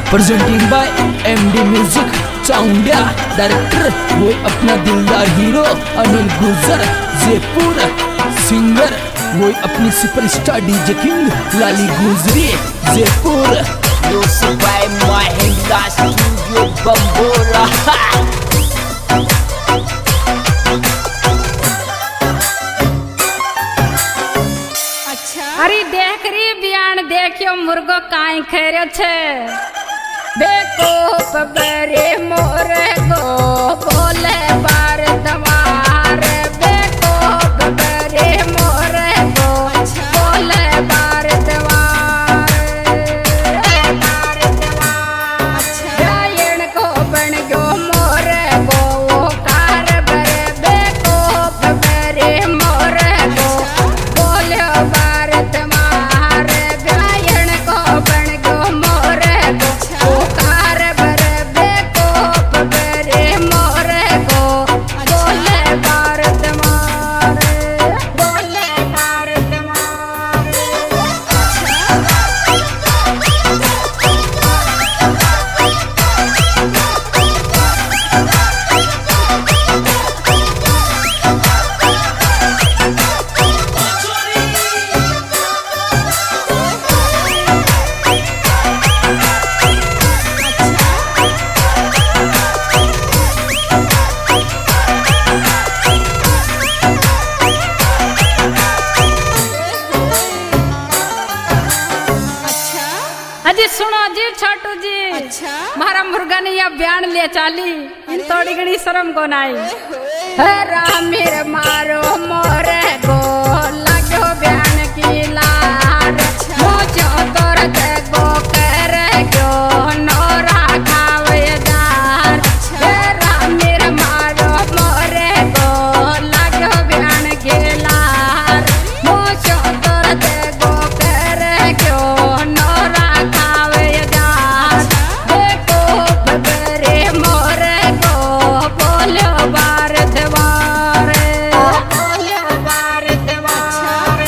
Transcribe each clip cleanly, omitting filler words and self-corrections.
Presenting by MD music Chaundiya. Director वो अपना दिलदार हीरो अनिल गुजर जयपुर। सिंगर वो अपनी superstar DJ king Lali Gujri Jaipur. By Mahindra studio Bambora. अरे देख रही बियान देखियो मुर्गो काई खेरे छे। बेको पबरे मोरे गो बोले बार दवार। बेको पबरे मोरे गो बोले बार दवार। गायन को बन गयो मोरे गो वो कार बरे। बेको पबरे मोरे गो बोले बार दवार। गायन को बन गयो मोरे गो वो कार बरे। बेको पबरे मोरे गो बोले बार दवार। बोले बार दवार। अजी सुनो जी छोटू जी। मारा मुर्गा ने या बयान ले चाली इन थोड़ी घड़ी शर्म को नाई। रामीर मारो मोरे गो लगो बयान की लार। मोचो तोर ते गो कर गयो नोरा खावेदार। रामीर मारो मोरे गो लगो बयान की लार। मोचो तोर ते गो कर गयो नोरा खावेदार। देखो बबरे मोरे गो बोलो बार दवारे। बोलो बार दवारे।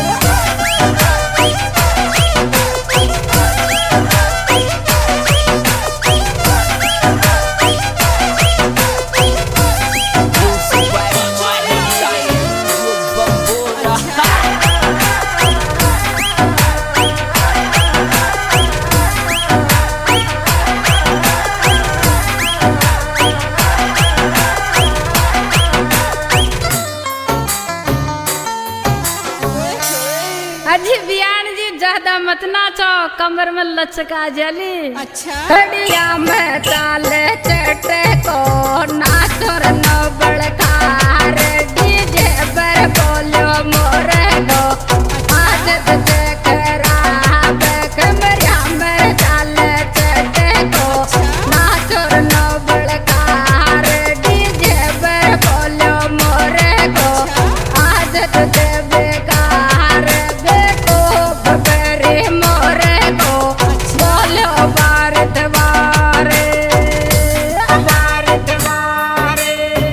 By Mahindra studio Bambora. अजी बियान जी ज्यादा मत नाचो कमर में लचका जली। खड़िया में ताल चटे को नाचो रे नो बड़कार। डीजे पर बोलो मोरे गो आदत से खराब। कमरिया में ताल चटे को नाचो रे नो बड़कार। डीजे पर बोलो मोरे गो आदत से बेकार। बेको बबरे मोरे गो बोलो बार दवारे। बार दवारे।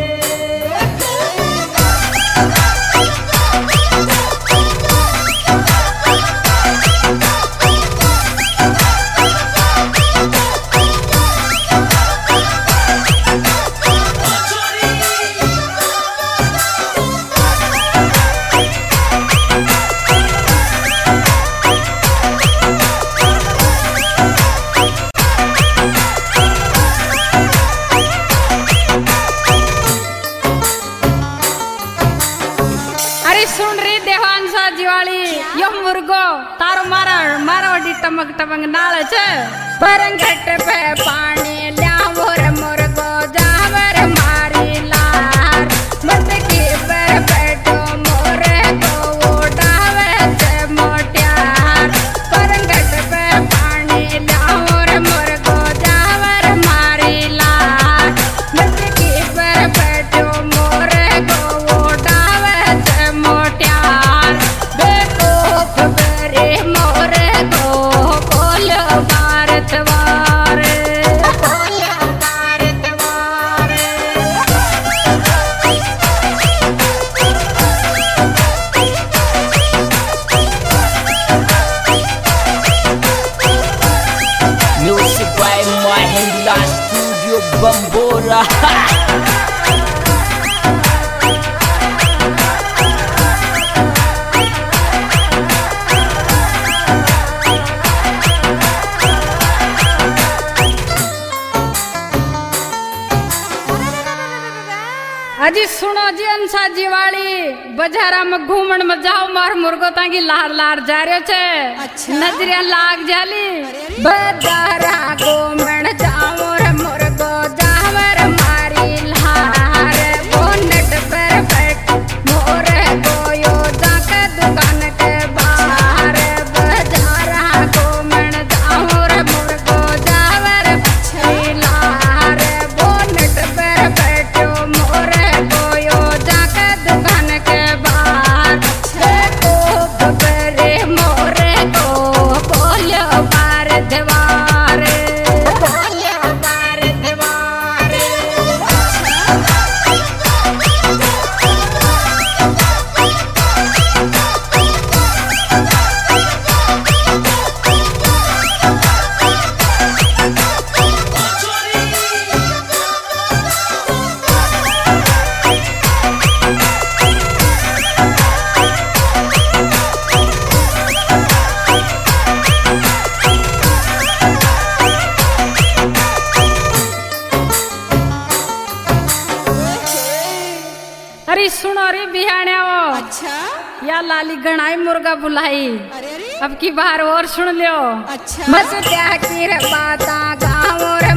अरे सुन रही देवांशा जीवाली यो मुर्गो तारो मारा मारवाड़ी टमक टमक नाल छे। परंगट पे पानी ल्यावो रे मुर्गो जावर मारी लार। मत के पर बैठो मोरे गो वो डावे से मोट्यार। परंगट पे पानी ल्यावो रे मुर्गो जावर मारी लार। मत के पर बैठो मोरे गो वो डावे से मोट्यार। बेको बबरे मोरे गो बोलो बार दवारे। बोलो बार Mahindra Studio Bambora. अजी सुनो जी अंसा जीवाली बजारा में घूमन में जाओ मार मुर्गो ताकि लार लार जा रहे छे। अच्छा। नजरिया लाग जाली बजारा घूमन जाओ रे मुर्गो जाओ रे मारी लार बोनट पर बैठ मोरे गोयो जाके दुकान के बाहर बजारा घूमन जाओ रे मुर्गो जाओ रे मछली लार बोनट पर बैठो मोरे गोयो जाके दुकान के बाहर को बबरे मोरे को बोलो बार दीवारे बोलो बार दीवारे। अरे सुनो रे बिहाने वो अच्छा या लाली गणाई मुर्गा बुलाई अरे अरे अब की बार और सुन लियो। अच्छा मस क्या की रे बाता गाँव रे